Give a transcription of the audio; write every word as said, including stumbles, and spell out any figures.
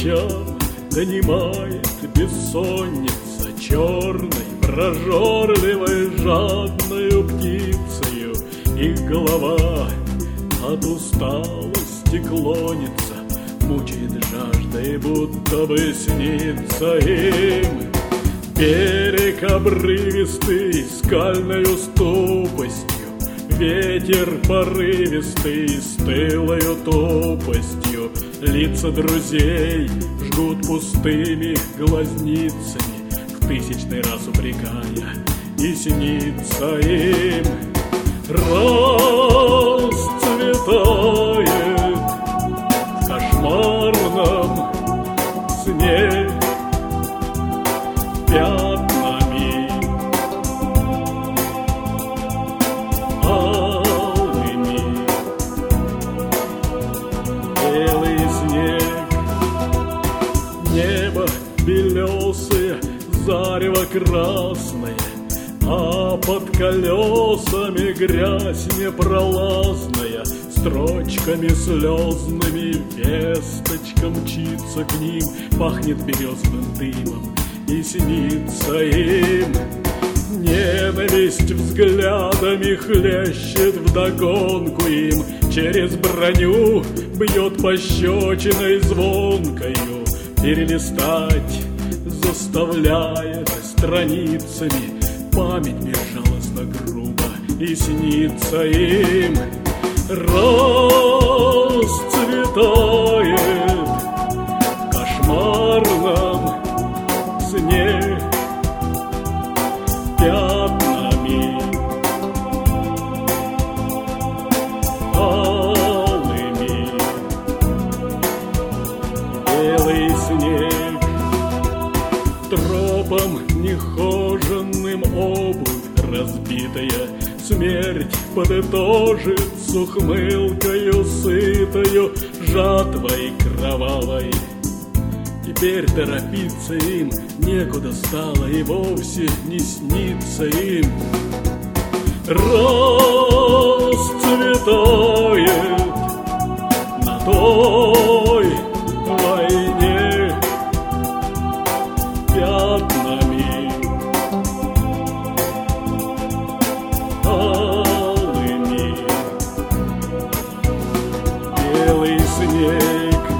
ночам донимает бессонница черной, прожорливой, жадною птицею, и голова от усталости клонится, мучает жаждой, будто бы снится им. Берег обрывистый, скальною ступостью, ветер порывистый, стылою тупостью. Лица друзей жгут пустыми глазницами, в тысячный раз упрекая, и снится им. Расцветает в кошмарном сне пятнами алыми. Белый снег, небо белесое, зарево красное, а под колесами грязь непролазная, строчками слезными весточка мчится к ним, пахнет березовым дымом и снится им. Ненависть взглядами хлещет вдогонку им, через броню бьет пощечиной звонкою, перелистать заставляет страницами, память безжалостно грубо, и снится им. Расцветает в кошмарном сне пятнами алыми. Белый снег тропам нехоженным обувь разбитая, смерть подытожит с ухмылкою сытою, жатвой кровавой. Теперь торопиться им некуда стало, и вовсе не снится им. Расцветает на той войне пятнами алыми. Белый снег